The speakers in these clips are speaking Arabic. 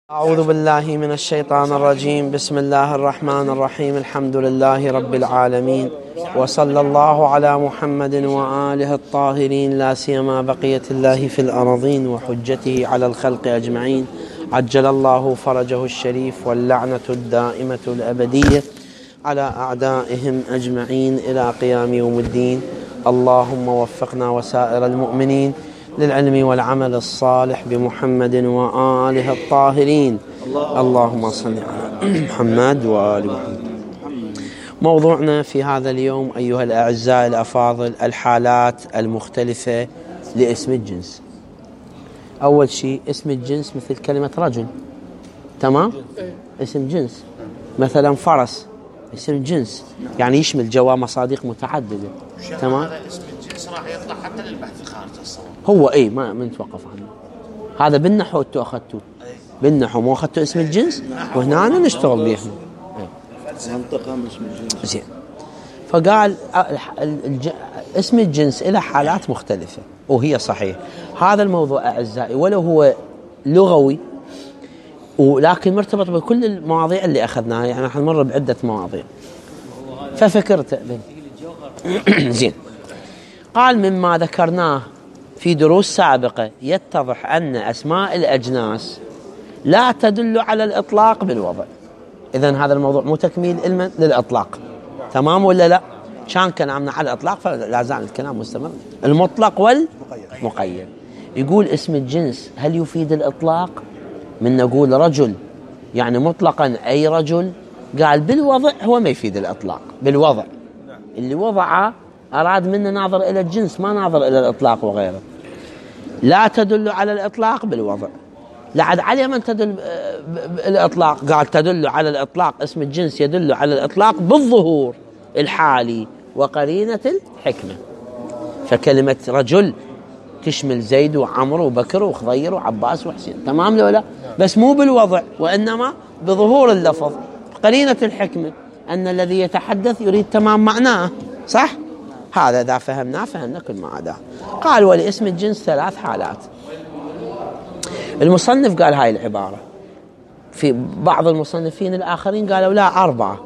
أعوذ بالله من الشيطان الرجيم. بسم الله الرحمن الرحيم. الحمد لله رب العالمين، وصلى الله على محمد وآله الطاهرين، لا سيما بقية الله في الأرضين وحجته على الخلق أجمعين. عجل الله فرجه الشريف، واللعنة الدائمة الأبدية على أعدائهم أجمعين إلى قيام يوم الدين. اللهم وفقنا وسائر المؤمنين للعلم والعمل الصالح بمحمد وآله الطاهرين. اللهم صل على محمد وآل محمد. موضوعنا في هذا اليوم أيها الأعزاء الأفاضل الحالات المختلفة لاسم الجنس. أول شيء اسم الجنس مثل كلمة رجل، تمام؟ اسم جنس. مثلا فرس اسم جنس، يعني يشمل جوا مصادق متعددة، تمام؟ هذا اسم الجنس راح يطلع حتى للبحث خارج الصواب. هو ما نتوقف عنه. هذا بالنحو انتوا اخذتوه بالنحو، مو اخذتوا اسم الجنس، وهنا نشتغل به منطقة من اسم الجنس. زين. فقال اسم الجنس له حالات مختلفة، وهي صحيح. هذا الموضوع أعزائي ولو هو لغوي، ولكن مرتبط بكل المواضيع اللي أخذناها، يعني راح نمر بعدة مواضيع ففكرت زين. قال مما ذكرناه في دروس سابقة يتضح أن أسماء الأجناس لا تدل على الإطلاق بالوضع. إذن هذا الموضوع مو تكميل علما للإطلاق، تمام ولا لا؟ كان كلامنا على الإطلاق، فلا زال الكلام مستمر. المطلق والمقيد. يقول اسم الجنس هل يفيد الإطلاق؟ من نقول رجل يعني مطلقا أي رجل، قال بالوضع هو ما يفيد الإطلاق. بالوضع اللي وضعه أراد منا ناظر إلى الجنس، ما ناظر إلى الإطلاق وغيره. لا تدل على الإطلاق بالوضع. لعد على من تدل الإطلاق؟ قال تدل على الإطلاق، اسم الجنس يدل على الإطلاق بالظهور الحالي وقرينة الحكمة. فكلمة رجل تشمل زيد وعمر وبكر وخضير وعباس وحسين، تمام لو لا؟ بس مو بالوضع، وإنما بظهور اللفظ قرينة الحكمة، أن الذي يتحدث يريد تمام معناه، صح؟ هذا إذا فهمنا كل ما عداه. قال ولاسم الجنس ثلاث حالات. المصنف قال هاي العبارة، في بعض المصنفين الآخرين قالوا لا، 4.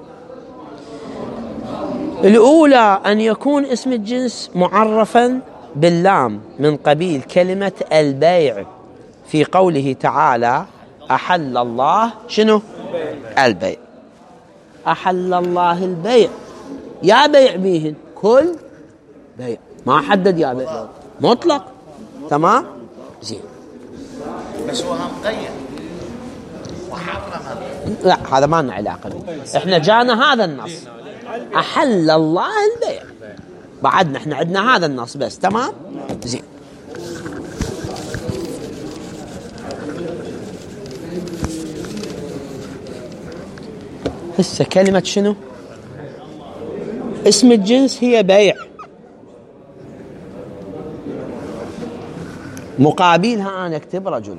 الأولى أن يكون اسم الجنس معرفا باللام من قبيل كلمة البيع، في قوله تعالى أحل الله شنو؟ البيع. أحل الله البيع، يا بيع بيهن كل بيع، ما حدد يا بيع، مطلق، تمام؟ زين. بس هو مقيد وحرم. لا هذا ما لنا علاقة به، احنا جانا هذا النص أحل الله البيع، بعدنا احنا عندنا هذا النص بس، تمام؟ زين. هسه كلمة شنو؟ اسم الجنس هي بيع، مقابلها أنا أكتب رجل،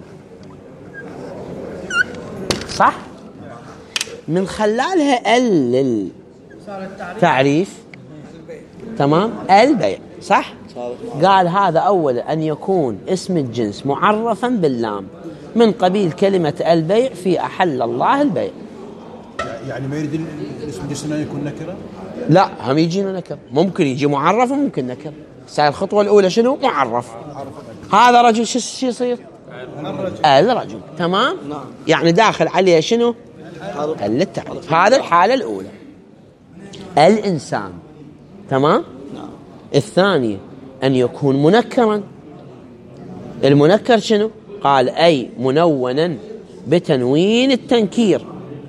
صح؟ من خلالها التعريف، تمام؟ البيع، صح؟ قال هذا أولا أن يكون اسم الجنس معرفا باللام من قبيل كلمة البيع في أحل الله البيع. يعني ما يريد اسم الجنس أن يكون نكرة؟ لا، هم يجينا نكر، ممكن يجي معرف وممكن نكر. الخطوة الأولى شنو؟ معرف. هذا رجل شو يصير؟ الرجل، تمام؟ يعني داخل عليه شنو؟ التعريف. هذا الحالة الأولى. الإنسان، تمام؟ الثانية أن يكون منكرا. المنكر شنو؟ قال أي منونا بتنوين التنكير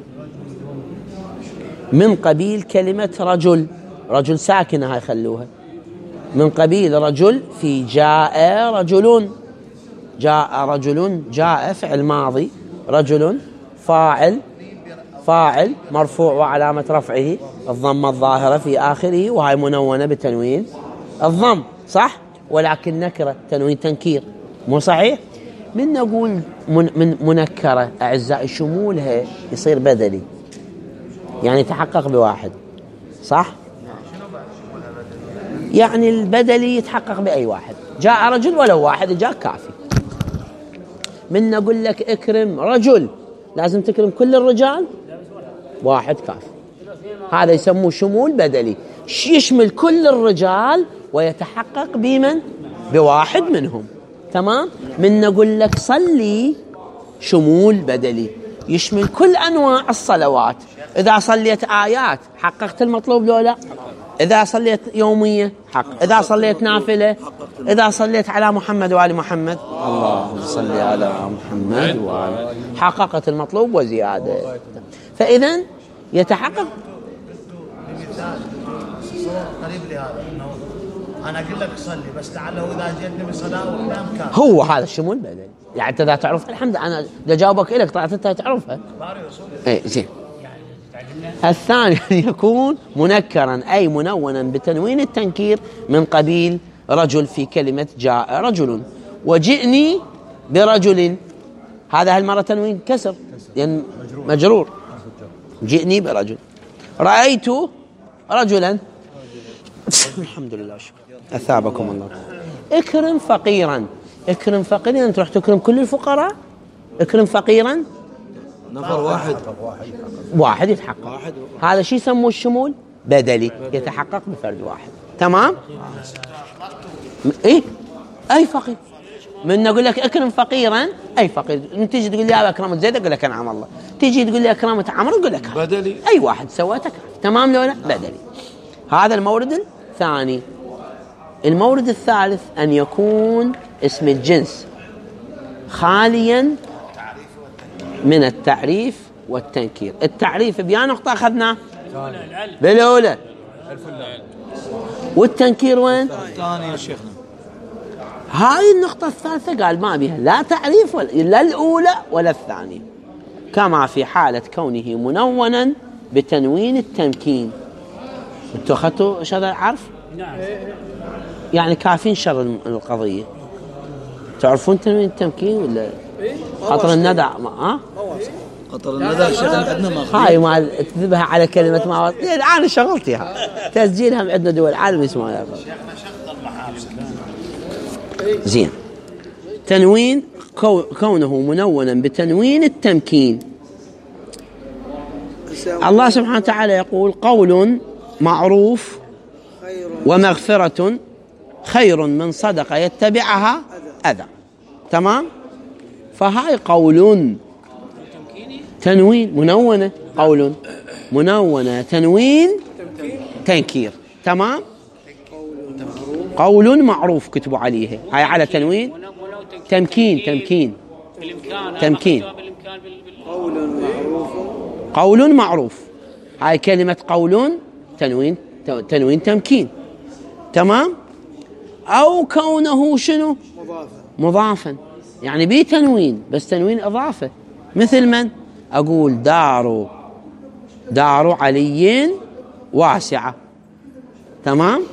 من قبيل كلمة رجل. رجل ساكنة هاي خلوها، من قبيل رجل في جاء رجل. جاء رجل، جاء فعل ماضي، رجل فاعل مرفوع وعلامة رفعه الضمة الظاهرة في آخره، وهي منونة بتنوين الضم، صح؟ ولكن نكرة تنوين تنكير، مو صحيح؟ من نقول من منكرة أعزائي شمولها يصير بدلي، يعني يتحقق بواحد، صح؟ يعني البدلي يتحقق بأي واحد. جاء رجل ولو واحد جاء كافي. من نقول لك اكرم رجل، لازم تكرم كل الرجال، واحد كافي. هذا يسموه شمول بدلي، يشمل كل الرجال ويتحقق بمن؟ بواحد منهم. تمام. من نقول لك صلي شمول بدلي يشمل كل أنواع الصلوات. إذا صليت آيات حققت المطلوب لو لا؟ إذا صليت يومية حق، إذا صليت نافلة، إذا صليت على محمد وآل محمد، اللهم صل على محمد وآل، حققت المطلوب وزيادة. فإذا يتحقق. قريب لهذا انه انا اقول لك صلي بس لعله اذا جئتني بصلاه واحلام كان هو هذا الشمول بدلي. يعني انت اذا تعرف الحمد انا دا جاوبك لك طلعت انت تعرفها. اي زين. الثاني أن يكون منكرا أي منونا بتنوين التنكير من قبيل رجل في كلمة جاء رجل وجئني برجل، هذا هالمرة تنوين كسر يعني مجرور. جئني برجل، رأيت رجلا الحمد لله شكرا أثابكم الله. اكرم فقيرا، اكرم فقيرا تروح تكرم كل الفقراء. اكرم فقيرا نفر واحد يتحقق. هذا شيء يسموه الشمول بدلي، يتحقق بفرد واحد. تمام. ايه اي فقير. من نقول لك اكرم فقيرا اي فقير، من تيجي تقول لي يا اكرمت زيد اقول لك انعم الله، تيجي تقول لي اكرمت عمرو اقول لك بدلي. اي واحد سويتك. تمام لو لا؟ بدلي. هذا المورد الثاني. المورد الثالث ان يكون اسم الجنس خاليا من التعريف والتنكير. التعريف بيا نقطة أخذنا بالأولى، والتنكير وين؟ الثاني يا شيخنا. هاي النقطة الثالثة قال ما بها لا تعريف لا الأولى ولا الثانية، كما في حالة كونه منونا بتنوين التمكين. انتوا أخذتوا هذا العرف؟ نعم. يعني كافين شر القضية. تعرفون تنوين التمكين ولا خطر الندى؟ ها؟ خطر الندى شيخنا عندنا ما هاي ما تذبها على كلمة ما الآن شغلتها تسجيلها عندنا دول العالم اسمها زين. تنوين كونه منونا بتنوين التمكين. الله سبحانه وتعالى يقول قول معروف ومغفرة خير من صدقة يتبعها أذى. تمام. فهاي قول تنوين منونة، قول منونة تنوين تنكير. تمام. قول معروف كتبوا عليه هاي على تنوين تمكين تمكين قول معروف هاي كلمة قول تنوين تمكين. تمام. أو كونه شنو مضافا يعني بيه تنوين بس تنوين إضافة. مثل من أقول دار علي واسعة. تمام.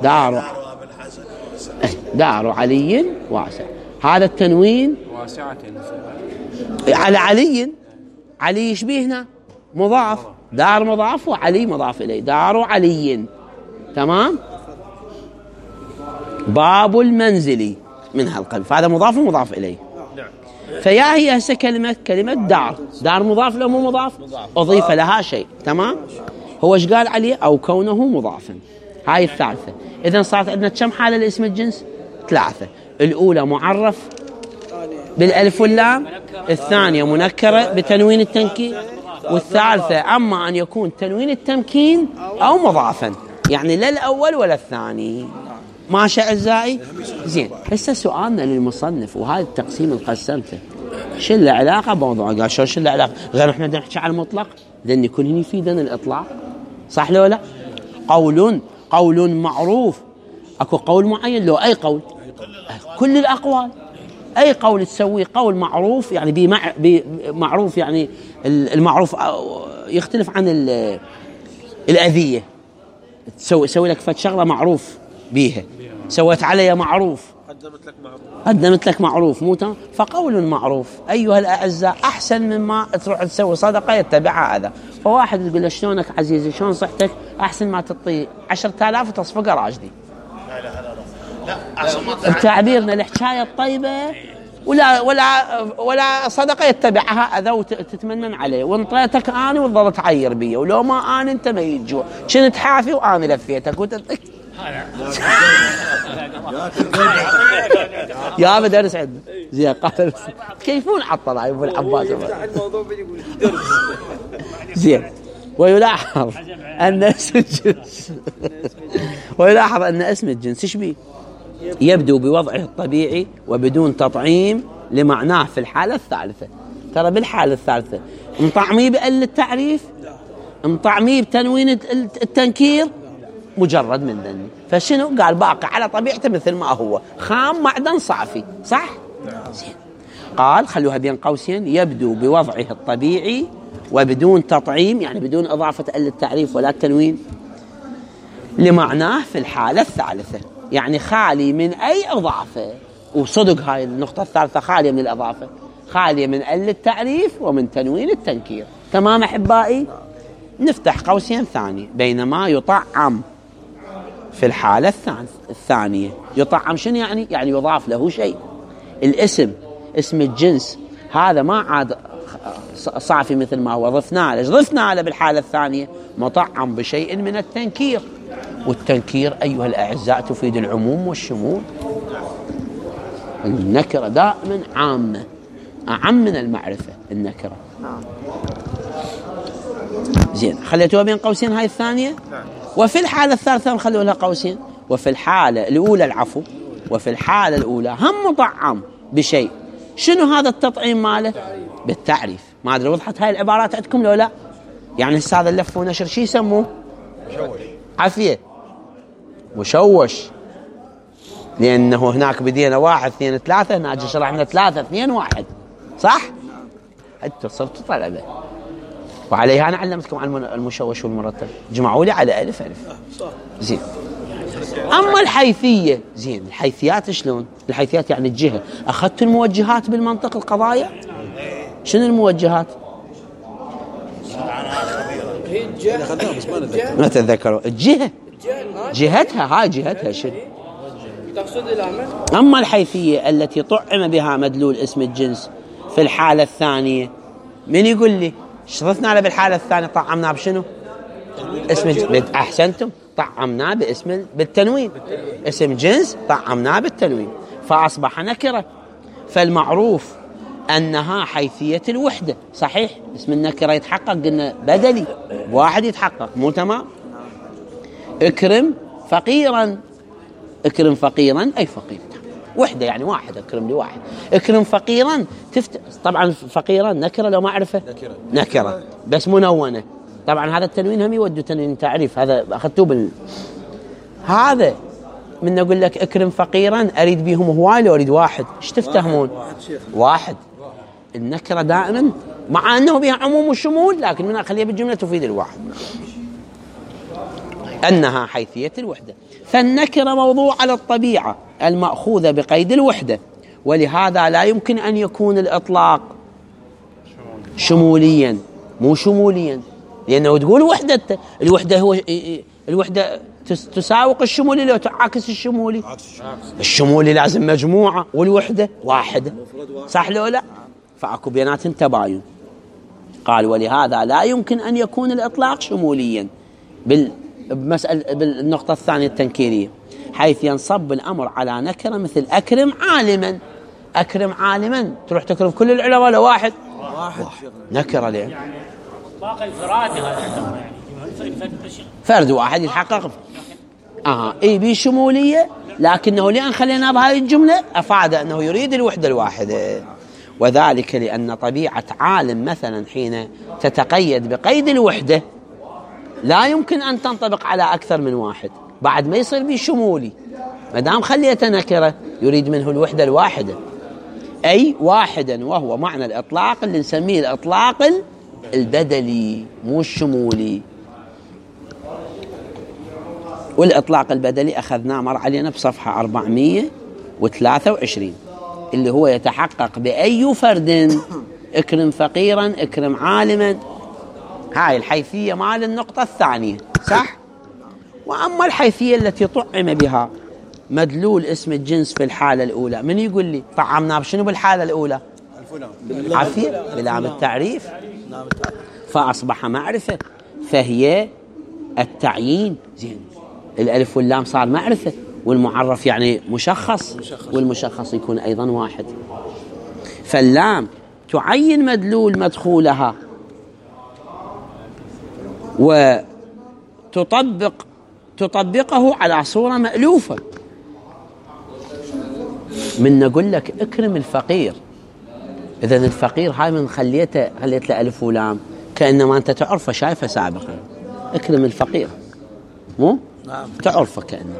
دار علي واسعة، هذا التنوين واسعة على علي يشبه هنا مضاف، دار مضاف وعلي مضاف إليه، دار علي. تمام. باب المنزل من هالقلب، فهذا مضاف ومضاف إليه. فيا هي هسه كلمة دار مضاف له مو مضاف، أضيف لها شيء. تمام. هو ايش قال عليه؟ أو كونه مضافا. هاي الثالثة. إذن صارت عندنا كم حالة لاسم الجنس؟ 3. الأولى معرف بالألف واللام، الثانية منكرة بتنوين التنكين، والثالثة أما أن يكون تنوين التمكين أو مضافا، يعني لا الأول ولا الثاني. ماشي أعزائي؟ زين. هسه سؤالنا للمصنف وهذا التقسيم اللي قسمته شو له علاقة بموضوع؟ قال شو له علاقة؟ غير احنا بدنا نحكي على المطلق لأن يكون هنا يفيدنا الإطلاق. صح لو لا؟ قول معروف، اكو قول معين لو اي قول، كل الأقوال أي قول تسويه قول معروف يعني معروف يعني المعروف يختلف عن الأذية. تسوي لك شغلة معروف بيها، سويت علي معروف، قدمت لك معروف مو تمام. فقول معروف أيها الأعزاء أحسن مما تروح تسوي صدقة يتبعها أذى. فواحد يقول له شلونك عزيزي شلون صحتك؟ أحسن ما تعطي 10,000 وتصفقه راجدي. لا بتعبيرنا الحكاية الطيبة ولا صدقة يتبعها أذى وتتمنن عليه، وانطيتك أنا وتظل تعير بي، ولو ما أنا أنت ما يجوا، كنت حافي وأنا لفيتك يا بدرس عندنا زين. قال كيفون عطل ابو العباس زين. ويلاحظ ان اسم الجنس ايش بيه؟ يبدو بوضعه الطبيعي وبدون تطعيم لمعناه في الحالة الثالثة. ترى بالحالة الثالثة مطعميه بقل التعريف، مطعميه بتنوين التنكير، مجرد من ذني. فشنو قال؟ باقي على طبيعته مثل ما هو، خام معدن صافي، صح؟ زين. قال خلوها بين قوسين: يبدو بوضعه الطبيعي وبدون تطعيم، يعني بدون إضافة التعريف ولا التنوين، لمعناه في الحالة الثالثة، يعني خالي من أي إضافة. وصدق هاي النقطة الثالثة خالية من الإضافة، خالية من التعريف ومن تنوين التنكير. تمام أحبائي؟ نفتح قوسين ثاني: بينما يطعم في الحالة الثانية. يطعم شنو يعني؟ يعني يضاف له شيء. الاسم، اسم الجنس هذا ما عاد صافي مثل ما هو، ضفنا له. ضفنا له بالحالة الثانية مطعم بشيء من التنكير. والتنكير أيها الأعزاء تفيد العموم والشمول. النكرة دائما عامة، أعم من المعرفة النكرة. زين، خليتوها بين قوسين هاي الثانية. وفي الحالة الثالثة نخلوا لها قوسين. وفي الحالة الأولى العفو، وفي الحالة الأولى هم مطعم بشيء. شنو هذا التطعيم ماله؟ بالتعريف. ما أدري وضحت هاي العبارات عندكم لو لا؟ يعني هذا اللف ونشر شي يسموه؟ مشوش. عافية، مشوش، لأنه هناك بدينا 1 2 3، هناك شرحنا 3 2 1، صح؟ حتى صرت طلبة، وعليها أنا علمتكم عن المشوش والمرتب. جمعوا لي على ألف. زين. أما الحيثية، زين، الحيثيات شلون؟ الحيثيات يعني الجهة. أخذت الموجهات بالمنطق القضايا؟ شنو الموجهات؟ ما تتذكروا الجهة، جهتها، هاي جهتها شنو؟ تقصد العمل. أما الحيثية التي طعم بها مدلول اسم الجنس في الحالة الثانية، من يقول لي شرفنا على بالحالة الثانية طعمنا بشنو؟ اسم أحسنتم، طعمنا بالتنوين. اسم جنس طعمنا بالتنوين، فأصبح نكرة. فالمعروف أنها حيثية الوحدة. صحيح اسم النكرة يتحقق، قلنا بدلي واحد يتحقق، مو تمام؟ اكرم فقيرا، اكرم فقيرا أي فقير، وحدة يعني واحد، اكرم لواحد. اكرم فقيرا طبعا فقيرا نكرة لو ما أعرفه، نكرة بس منونة. طبعا هذا التنوين هم يودوا تنوين تعريف، هذا أخذتوه هذا من أقول لك اكرم فقيرا أريد بيهم هواي لو أريد واحد، ايش تفتهمون؟ واحد. النكرة دائما مع أنه بها عموم وشمول، لكن من أخليها بالجملة تفيد الواحد، أنها حيثية الوحدة. فالنكرة موضوع على الطبيعة المأخوذة بقيد الوحدة، ولهذا لا يمكن أن يكون الإطلاق شموليا، مو شموليا، لأنه تقول الوحدة هو الوحدة تساوق الشمولي لو تعاكس الشمولي. الشمولي لازم مجموعة والوحدة واحدة، صح لو لا؟ فأكو بيناتهم تباين. قال ولهذا لا يمكن أن يكون الإطلاق شموليا بالنقطة الثانية التنكيرية، حيث ينصب الأمر على نكرة مثل أكرم عالما. أكرم عالما تروح تكرم كل العلماء لو واحد نكرة ليه؟ يعني باقي الفراد هذا فرد واحد يتحقق. اي بشمولية، لكنه لأن خلينا بهذه الجملة أفاد أنه يريد الوحدة الواحدة، وذلك لأن طبيعة عالم مثلا حين تتقيد بقيد الوحدة لا يمكن أن تنطبق على أكثر من واحد، بعد ما يصير بشمولي. مدام خليته نكرة يريد منه الوحدة الواحدة، أي واحدا، وهو معنى الإطلاق اللي نسميه الإطلاق البدلي مو الشمولي. والإطلاق البدلي أخذناه مر علينا بصفحة 423، اللي هو يتحقق بأي فرد اكرم فقيرا اكرم عالما. هاي الحيثية مال النقطة الثانية، صح؟ وأما الحيثية التي طعم بها مدلول اسم الجنس في الحالة الأولى، من يقول لي طعمناه بشنو بالحالة الأولى؟ عافية بلام التعريف، فأصبح معرفة، فهي التعيين. زين، الألف واللام صار معرفة، والمعرف يعني مشخص، والمشخص يكون أيضا واحد. فاللام تعين مدلول مدخولها وتطبقه على صورة مألوفة. من نقول لك اكرم الفقير، إذا الفقير هاي من خليت له ألف ولام كأنما أنت تعرفه شايفه سابقا. اكرم الفقير، مو تعرفه كأنما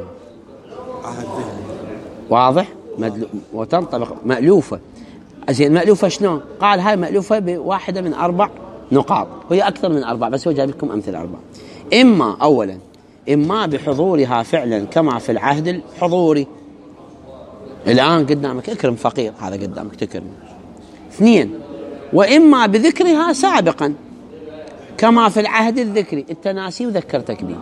واضح وتنطبق مألوفة. زين، مألوفة شنو؟ قال هاي مألوفة بواحدة من 4 نقاط، وهي أكثر من 4 بس هو جايب لكم أمثلة 4. إما أولا إما بحضورها فعلا كما في العهد الحضوري، الآن قدامك اكرم فقير، هذا قدامك تكرمه. 2 وإما بذكرها سابقا كما في العهد الذكري، التناسي وذكرتك به.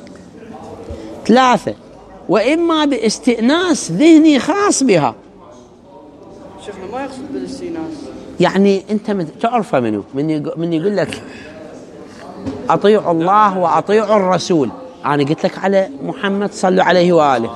3 وإما باستئناس ذهني خاص بها. شيخنا ما يقصد بالاستئناس، يعني أنت تعرفه منه، من يقول لك أطيعوا الله وأطيعوا الرسول، أنا قلت لك على محمد صلوا عليه وآله،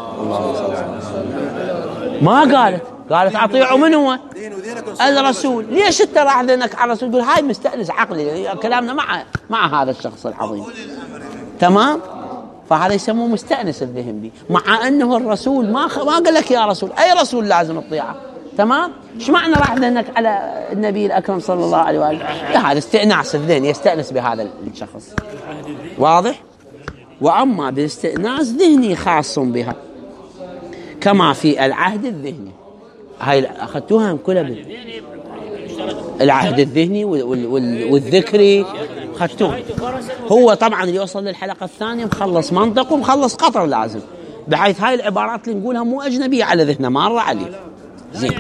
ما قالت أطيعوا من هو؟ الرسول. ليش أنت راح ذهنك على الرسول؟ تقول هاي مستأنس عقلي، كلامنا مع هذا الشخص العظيم، تمام؟ فهذا يسموه مستأنس الذهن به، مع أنه الرسول ما قال لك يا رسول، أي رسول لازم تطيعه، تمام؟ ايش معنى راح ذهنك على النبي الأكرم صلى الله عليه وآله؟ هذا استئناس الذهن، يستأنس بهذا الشخص، واضح؟ وأما باستئناس ذهني خاص بها كما في العهد الذهني، هاي أخذتوها كلها العهد الذهني والذكري أخذتوها. هو طبعا اللي يوصل للحلقة الثانية مخلص منطق ومخلص قطر لازم، بحيث هاي العبارات اللي نقولها مو أجنبية على ذهنه، مرة عليه. زين.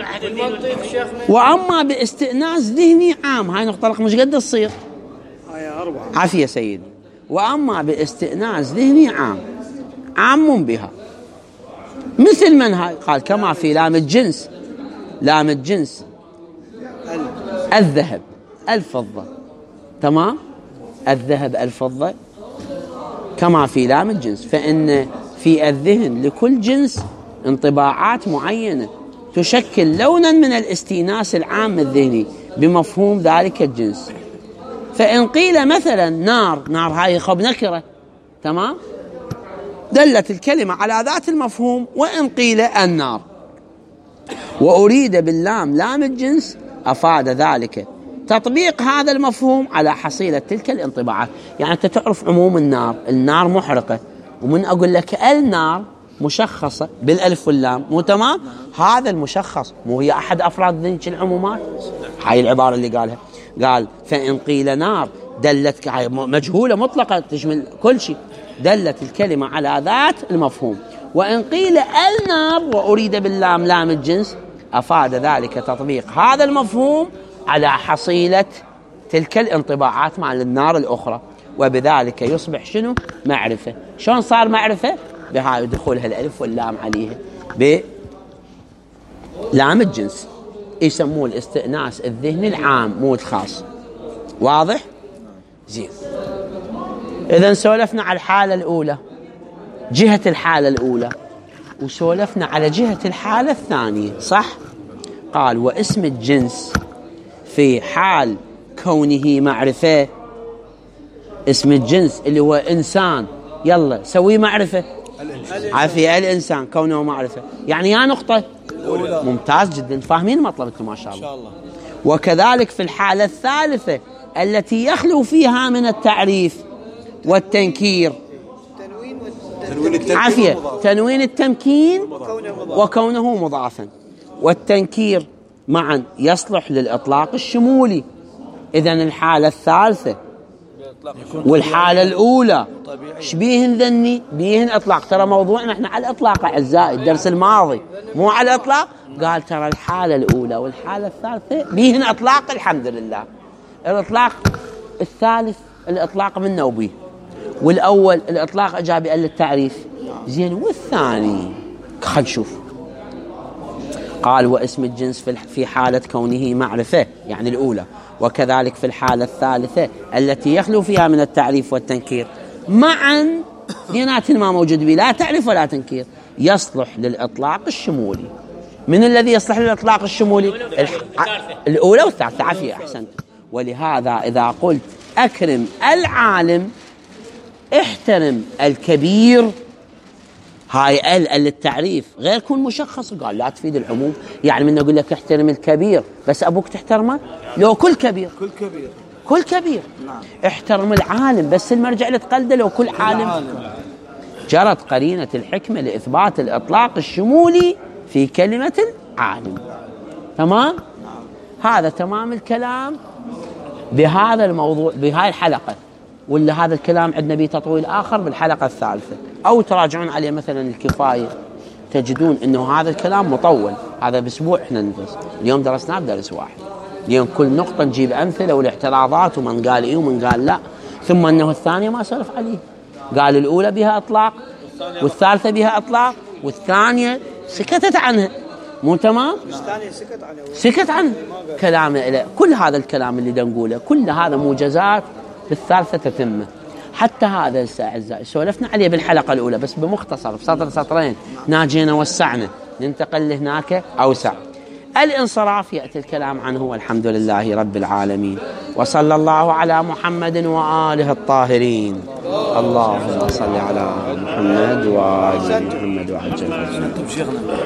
وأما باستئناس ذهني عام، هاي نقطة رقم مش قد تصير عافية سيدي. وأما باستئناس ذهني عام بها، مثل من هاي؟ قال كما في لام الجنس، لام الجنس الذهب الفضة، تمام؟ الذهب الفضة كما في لام الجنس، فإن في الذهن لكل جنس انطباعات معينة تشكل لونا من الاستئناس العام الذهني بمفهوم ذلك الجنس. فإن قيل مثلا نار هاي خب نكرة، تمام؟ دلت الكلمة على ذات المفهوم. وإن قيل النار وأريد باللام لام الجنس أفاد ذلك تطبيق هذا المفهوم على حصيلة تلك الانطباعات. يعني أنت تعرف عموم النار محرقة، ومن أقول لك النار مشخصة بالألف واللام، مو تمام؟ هذا المشخص مو هي أحد أفراد ذنك العمومات؟ هاي العبارة اللي قالها، قال فإن قيل نار دلت مجهولة مطلقة تشمل كل شيء، دلت الكلمة على ذات المفهوم. وإن قيل النار وأريد باللام لام الجنس أفاد ذلك تطبيق هذا المفهوم على حصيلة تلك الانطباعات مع النار الأخرى، وبذلك يصبح شنو؟ معرفة. شلون صار معرفة؟ بهاي دخولها الألف واللام عليها بلام الجنس، يسموه الاستئناس الذهني العام مو الخاص، واضح؟ زين. إذن سولفنا على الحالة الأولى، جهة الحالة الأولى، وسولفنا على جهة الحالة الثانية، صح؟ قال واسم الجنس في حال كونه معرفة، اسم الجنس اللي هو إنسان، يلا سوي معرفة، عافية الإنسان كونه معرفة، يعني يا نقطة. ممتاز جدا، فاهمين مطلبكم ما شاء الله. وكذلك في الحالة الثالثة التي يخلو فيها من التعريف والتنكير، عافية تنوين التمكين وكونه مضافا، والتنكير معا يصلح للإطلاق الشمولي. إذن الحالة الثالثة والحالة الأولى شبيهن ذني بيهن إطلاق. ترى موضوعنا احنا على الإطلاق أعزائي، الدرس الماضي مو على الإطلاق. قال ترى الحالة الأولى والحالة الثالثة بيهن إطلاق، الحمد لله. الإطلاق الثالث الإطلاق منه وبيه، والأول الإطلاق أجابي للتعريف، زين، والثاني خل نشوف. قال واسم الجنس في حالة كونه معرفة يعني الأولى، وكذلك في الحالة الثالثة التي يخلو فيها من التعريف والتنكير معا اثنيناتهما موجود به لا تعريف ولا تنكير، يصلح للإطلاق الشمولي. من الذي يصلح للإطلاق الشمولي؟ الأولى والثالثة. عافية، أحسنت. ولهذا إذا قلت أكرم العالم احترم الكبير، هاي للتعريف غير كون مشخص، قال لا تفيد العموم. يعني من أقول لك احترم الكبير بس أبوك تحترمه؟ لو كل كبير كل كبير. نعم. احترم العالم بس المرجع اللي تقلده لو كل عالم. جرت قرينة الحكمة لإثبات الإطلاق الشمولي في كلمة العالم. تمام؟ هذا تمام الكلام بهذا الموضوع بهاي الحلقة، ولا هذا الكلام عندنا به تطويل آخر بالحلقة الثالثة، أو تراجعون عليه مثلا الكفاية تجدون أنه هذا الكلام مطول. هذا بأسبوع إحنا ندرس، اليوم درسناه بدرس واحد. اليوم كل نقطة نجيب أمثلة والاعتراضات ومن قال إيه ومن قال لا، ثم أنه الثانية ما سلف عليه، قال الأولى بها إطلاق والثالثة بها إطلاق والثانية سكتت عنها. مو تمام؟ سكت عنه كلامه إليه. كل هذا الكلام اللي نقوله كل هذا موجزات بالثالثة تتمه. حتى هذا أعزائي سولفنا عليه بالحلقة الأولى بس بمختصر بسطر سطرين، ناجينا وسعنا، ننتقل لهناك أوسع. الانصراف يأتي الكلام عنه والحمد لله رب العالمين، وصلى الله على محمد وآله الطاهرين. اللهم صل على محمد وآل محمد وعجل.